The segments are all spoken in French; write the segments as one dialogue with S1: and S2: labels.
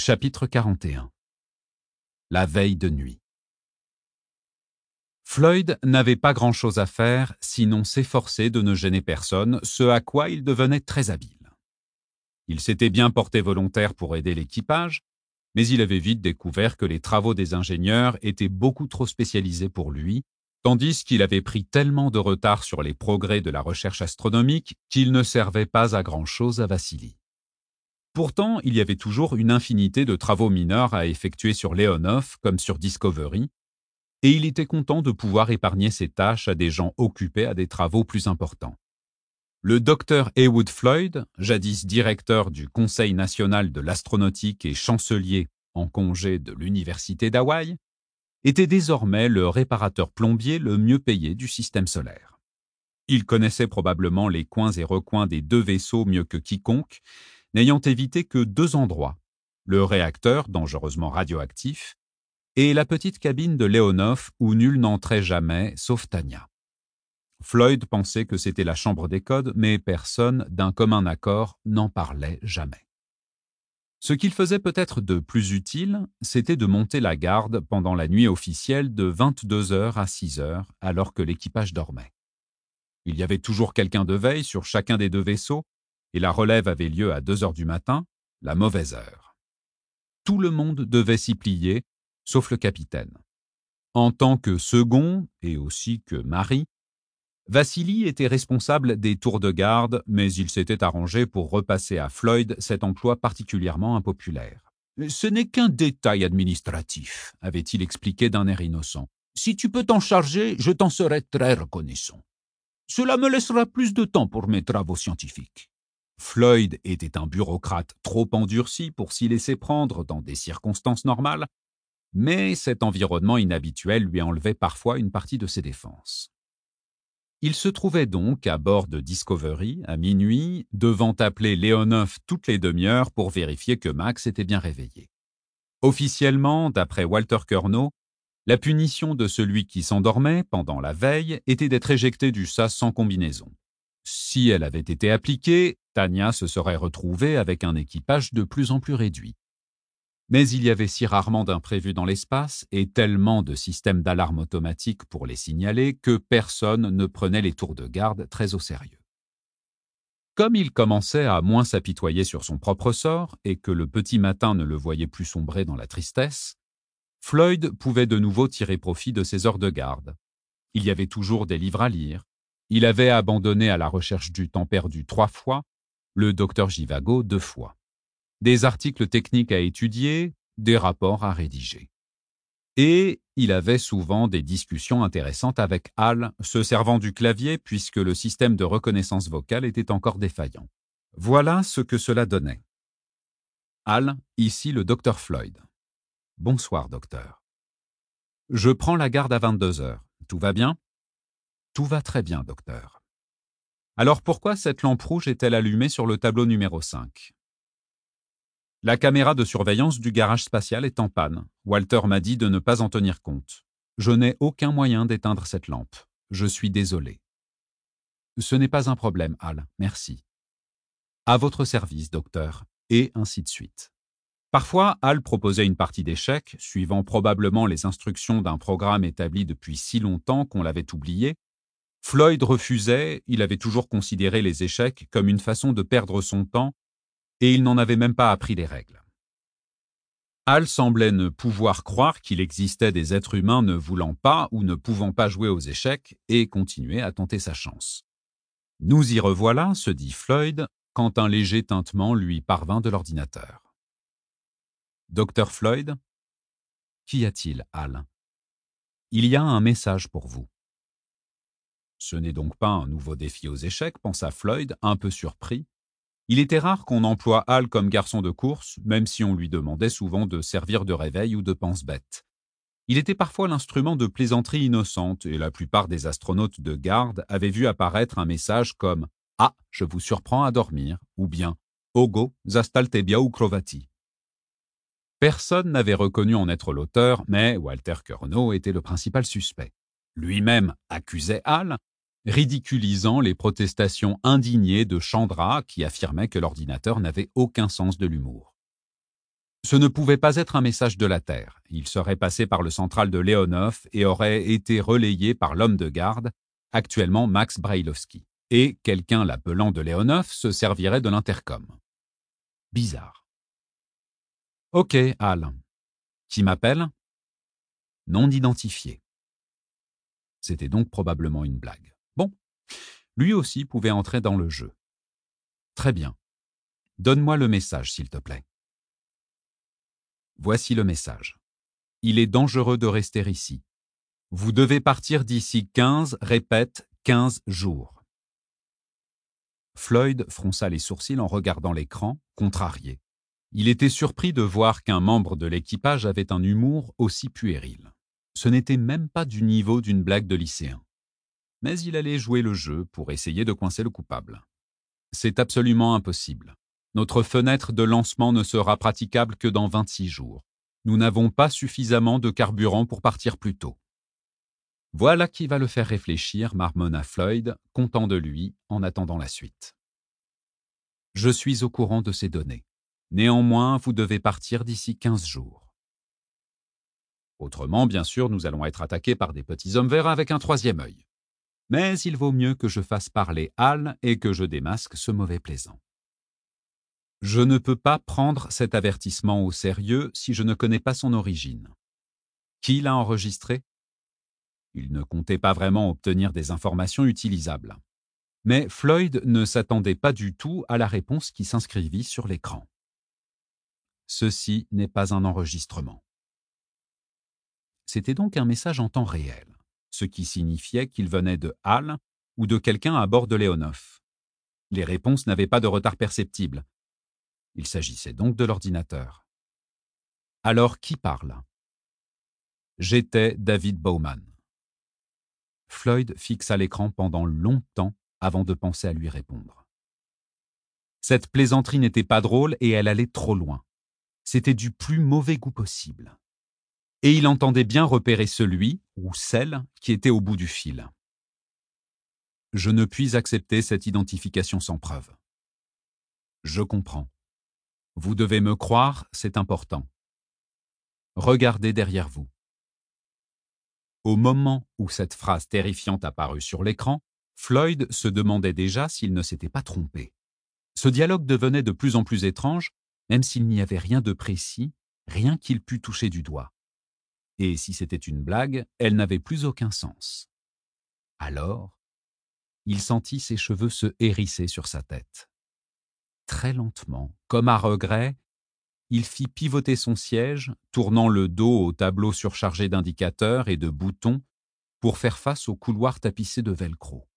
S1: Chapitre 41. La veille de nuit. Floyd n'avait pas grand-chose à faire, sinon s'efforcer de ne gêner personne, ce à quoi il devenait très habile. Il s'était bien porté volontaire pour aider l'équipage, mais il avait vite découvert que les travaux des ingénieurs étaient beaucoup trop spécialisés pour lui, tandis qu'il avait pris tellement de retard sur les progrès de la recherche astronomique qu'il ne servait pas à grand-chose à Vassili. Pourtant, il y avait toujours une infinité de travaux mineurs à effectuer sur Leonov comme sur Discovery, et il était content de pouvoir épargner ces tâches à des gens occupés à des travaux plus importants. Le docteur Heywood Floyd, jadis directeur du Conseil national de l'astronautique et chancelier en congé de l'Université d'Hawaï, était désormais le réparateur plombier le mieux payé du système solaire. Il connaissait probablement les coins et recoins des deux vaisseaux mieux que quiconque, n'ayant évité que deux endroits, le réacteur dangereusement radioactif et la petite cabine de Leonov où nul n'entrait jamais, sauf Tania. Floyd pensait que c'était la chambre des codes, mais personne, d'un commun accord, n'en parlait jamais. Ce qu'il faisait peut-être de plus utile, c'était de monter la garde pendant la nuit officielle de 22h à 6h, alors que l'équipage dormait. Il y avait toujours quelqu'un de veille sur chacun des deux vaisseaux, et la relève avait lieu à 2h du matin, la mauvaise heure. Tout le monde devait s'y plier, sauf le capitaine. En tant que second, et aussi que mari, Vassili était responsable des tours de garde, mais il s'était arrangé pour repasser à Floyd cet emploi particulièrement impopulaire. « Ce n'est qu'un détail administratif », avait-il expliqué d'un air innocent. « Si tu peux t'en charger, je t'en serai très reconnaissant. Cela me laissera plus de temps pour mes travaux scientifiques. » Floyd était un bureaucrate trop endurci pour s'y laisser prendre dans des circonstances normales, mais cet environnement inhabituel lui enlevait parfois une partie de ses défenses. Il se trouvait donc à bord de Discovery, à minuit, devant appeler Leonov toutes les demi-heures pour vérifier que Max était bien réveillé. Officiellement, d'après Walter Curnow, la punition de celui qui s'endormait pendant la veille était d'être éjecté du SAS sans combinaison. Si elle avait été appliquée, Tania se serait retrouvée avec un équipage de plus en plus réduit. Mais il y avait si rarement d'imprévus dans l'espace et tellement de systèmes d'alarme automatique pour les signaler que personne ne prenait les tours de garde très au sérieux. Comme il commençait à moins s'apitoyer sur son propre sort et que le petit matin ne le voyait plus sombrer dans la tristesse, Floyd pouvait de nouveau tirer profit de ses heures de garde. Il y avait toujours des livres à lire. Il avait abandonné à la recherche du temps perdu 3 fois, le docteur Givago 2 fois. Des articles techniques à étudier, des rapports à rédiger. Et il avait souvent des discussions intéressantes avec Hal, se servant du clavier puisque le système de reconnaissance vocale était encore défaillant. Voilà ce que cela donnait. Hal, ici le docteur Floyd. Bonsoir, docteur. Je prends la garde à 22h. Tout va bien? Tout va très bien, docteur. Alors pourquoi cette lampe rouge est-elle allumée sur le tableau numéro 5? La caméra de surveillance du garage spatial est en panne. Walter m'a dit de ne pas en tenir compte. Je n'ai aucun moyen d'éteindre cette lampe. Je suis désolé. Ce n'est pas un problème, Hal. Merci. À votre service, docteur. Et ainsi de suite. Parfois, Hal proposait une partie d'échecs, suivant probablement les instructions d'un programme établi depuis si longtemps qu'on l'avait oublié. Floyd refusait, il avait toujours considéré les échecs comme une façon de perdre son temps, et il n'en avait même pas appris les règles. Hal semblait ne pouvoir croire qu'il existait des êtres humains ne voulant pas ou ne pouvant pas jouer aux échecs, et continuait à tenter sa chance. « Nous y revoilà », se dit Floyd, quand un léger tintement lui parvint de l'ordinateur. « Docteur Floyd ?»« Qu'y a-t-il, Hal ?»« Il y a un message pour vous. » Ce n'est donc pas un nouveau défi aux échecs, pensa Floyd, un peu surpris. Il était rare qu'on emploie Hal comme garçon de course, même si on lui demandait souvent de servir de réveil ou de pense-bête. Il était parfois l'instrument de plaisanteries innocentes, et la plupart des astronautes de garde avaient vu apparaître un message comme « Ah, je vous surprends à dormir » ou bien « Ogo, zastalte biau crovati ». Personne n'avait reconnu en être l'auteur, mais Walter Curnow était le principal suspect. Lui-même accusait Hal, ridiculisant les protestations indignées de Chandra qui affirmait que l'ordinateur n'avait aucun sens de l'humour. Ce ne pouvait pas être un message de la Terre. Il serait passé par le central de Leonov et aurait été relayé par l'homme de garde, actuellement Max Brailovsky. Et quelqu'un l'appelant de Leonov se servirait de l'intercom. Bizarre. « Ok, Al. Qui m'appelle ?»« Non identifié. » C'était donc probablement une blague. Bon, lui aussi pouvait entrer dans le jeu. Très bien. Donne-moi le message, s'il te plaît. Voici le message. Il est dangereux de rester ici. Vous devez partir d'ici 15, répète, 15 jours. Floyd fronça les sourcils en regardant l'écran, contrarié. Il était surpris de voir qu'un membre de l'équipage avait un humour aussi puéril. Ce n'était même pas du niveau d'une blague de lycéen. Mais il allait jouer le jeu pour essayer de coincer le coupable. C'est absolument impossible. Notre fenêtre de lancement ne sera praticable que dans 26 jours. Nous n'avons pas suffisamment de carburant pour partir plus tôt. Voilà qui va le faire réfléchir, marmonna Floyd, content de lui, en attendant la suite. Je suis au courant de ces données. Néanmoins, vous devez partir d'ici 15 jours. Autrement, bien sûr, nous allons être attaqués par des petits hommes verts avec un troisième œil. Mais il vaut mieux que je fasse parler Al et que je démasque ce mauvais plaisant. Je ne peux pas prendre cet avertissement au sérieux si je ne connais pas son origine. Qui l'a enregistré ? Il ne comptait pas vraiment obtenir des informations utilisables. Mais Floyd ne s'attendait pas du tout à la réponse qui s'inscrivit sur l'écran. Ceci n'est pas un enregistrement. C'était donc un message en temps réel, ce qui signifiait qu'il venait de Hal ou de quelqu'un à bord de Leonov. Les réponses n'avaient pas de retard perceptible. Il s'agissait donc de l'ordinateur. Alors qui parle ? J'étais David Bowman. Floyd fixa l'écran pendant longtemps avant de penser à lui répondre. Cette plaisanterie n'était pas drôle et elle allait trop loin. C'était du plus mauvais goût possible. Et il entendait bien repérer celui ou celle qui était au bout du fil. Je ne puis accepter cette identification sans preuve. Je comprends. Vous devez me croire, c'est important. Regardez derrière vous. Au moment où cette phrase terrifiante apparut sur l'écran, Floyd se demandait déjà s'il ne s'était pas trompé. Ce dialogue devenait de plus en plus étrange, même s'il n'y avait rien de précis, rien qu'il pût toucher du doigt. Et si c'était une blague, elle n'avait plus aucun sens. Alors, il sentit ses cheveux se hérisser sur sa tête. Très lentement, comme à regret, il fit pivoter son siège, tournant le dos au tableau surchargé d'indicateurs et de boutons pour faire face au couloir tapissé de velcro.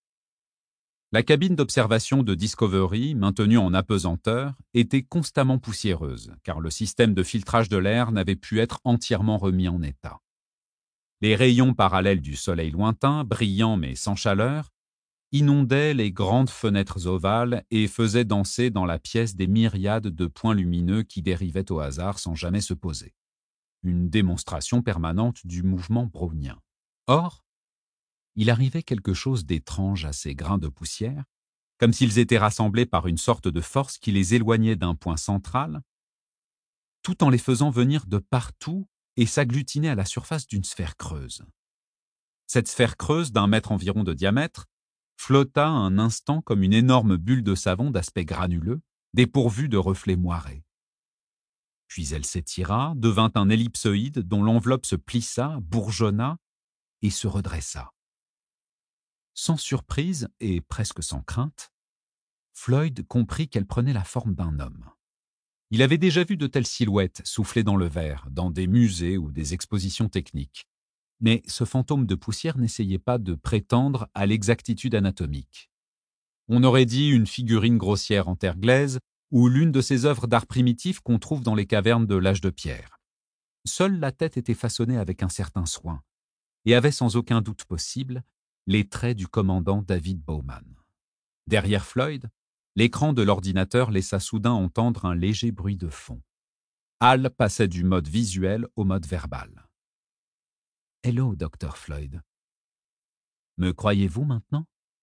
S1: La cabine d'observation de Discovery, maintenue en apesanteur, était constamment poussiéreuse, car le système de filtrage de l'air n'avait pu être entièrement remis en état. Les rayons parallèles du soleil lointain, brillants mais sans chaleur, inondaient les grandes fenêtres ovales et faisaient danser dans la pièce des myriades de points lumineux qui dérivaient au hasard sans jamais se poser. Une démonstration permanente du mouvement brownien. Or, il arrivait quelque chose d'étrange à ces grains de poussière, comme s'ils étaient rassemblés par une sorte de force qui les éloignait d'un point central, tout en les faisant venir de partout et s'agglutiner à la surface d'une sphère creuse. Cette sphère creuse d'1 mètre environ de diamètre flotta un instant comme une énorme bulle de savon d'aspect granuleux, dépourvue de reflets moirés. Puis elle s'étira, devint un ellipsoïde dont l'enveloppe se plissa, bourgeonna et se redressa. Sans surprise et presque sans crainte, Floyd comprit qu'elle prenait la forme d'un homme. Il avait déjà vu de telles silhouettes soufflées dans le verre, dans des musées ou des expositions techniques. Mais ce fantôme de poussière n'essayait pas de prétendre à l'exactitude anatomique. On aurait dit une figurine grossière en terre glaise ou l'une de ces œuvres d'art primitif qu'on trouve dans les cavernes de l'âge de pierre. Seule la tête était façonnée avec un certain soin et avait sans aucun doute possible les traits du commandant David Bowman. Derrière Floyd, l'écran de l'ordinateur laissa soudain entendre un léger bruit de fond. Hal passait du mode visuel au mode verbal. « Hello, Dr. Floyd. Me croyez-vous maintenant ?»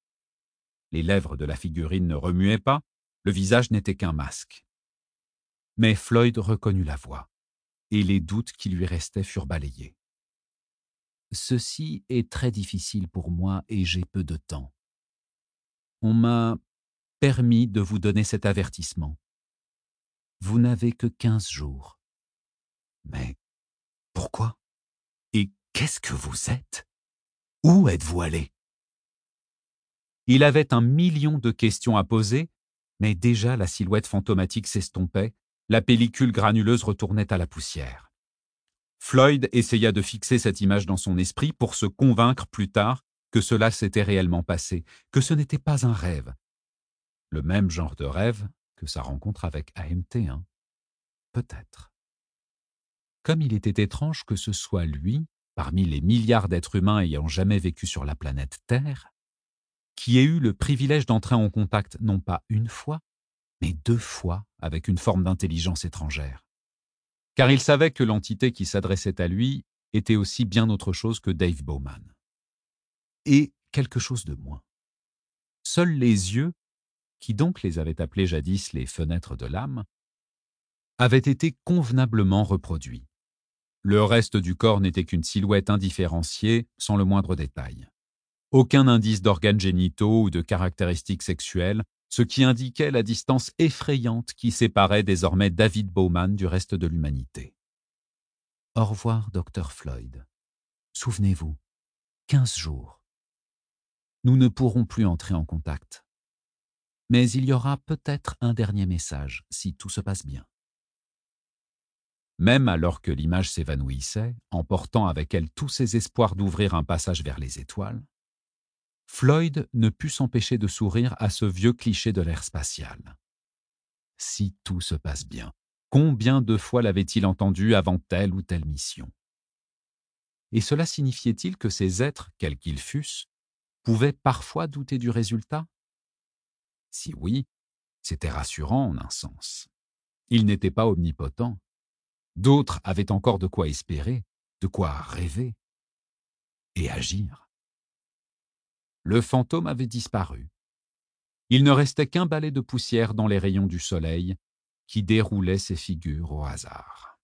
S1: Les lèvres de la figurine ne remuaient pas, le visage n'était qu'un masque. Mais Floyd reconnut la voix, et les doutes qui lui restaient furent balayés. « Ceci est très difficile pour moi et j'ai peu de temps. On m'a permis de vous donner cet avertissement. Vous n'avez que 15 jours. Mais pourquoi? Et qu'est-ce que vous êtes? Où êtes-vous allé? » Il avait 1 million de questions à poser, mais déjà la silhouette fantomatique s'estompait, la pellicule granuleuse retournait à la poussière. Floyd essaya de fixer cette image dans son esprit pour se convaincre plus tard que cela s'était réellement passé, que ce n'était pas un rêve. Le même genre de rêve que sa rencontre avec AMT1. Peut-être. Comme il était étrange que ce soit lui, parmi les milliards d'êtres humains ayant jamais vécu sur la planète Terre, qui ait eu le privilège d'entrer en contact non pas une fois, mais 2 fois avec une forme d'intelligence étrangère. Car il savait que l'entité qui s'adressait à lui était aussi bien autre chose que Dave Bowman. Et quelque chose de moins. Seuls les yeux, qui donc les avaient appelés jadis les fenêtres de l'âme, avaient été convenablement reproduits. Le reste du corps n'était qu'une silhouette indifférenciée, sans le moindre détail. Aucun indice d'organes génitaux ou de caractéristiques sexuelles, ce qui indiquait la distance effrayante qui séparait désormais David Bowman du reste de l'humanité. Au revoir, Dr. Floyd. Souvenez-vous, 15 jours. Nous ne pourrons plus entrer en contact. Mais il y aura peut-être un dernier message, si tout se passe bien. Même alors que l'image s'évanouissait, emportant avec elle tous ses espoirs d'ouvrir un passage vers les étoiles, Floyd ne put s'empêcher de sourire à ce vieux cliché de l'ère spatiale. Si tout se passe bien, combien de fois l'avait-il entendu avant telle ou telle mission? Et cela signifiait-il que ces êtres, quels qu'ils fussent, pouvaient parfois douter du résultat? Si oui, c'était rassurant en un sens. Ils n'étaient pas omnipotents. D'autres avaient encore de quoi espérer, de quoi rêver et agir. Le fantôme avait disparu. Il ne restait qu'un balai de poussière dans les rayons du soleil qui déroulait ses figures au hasard.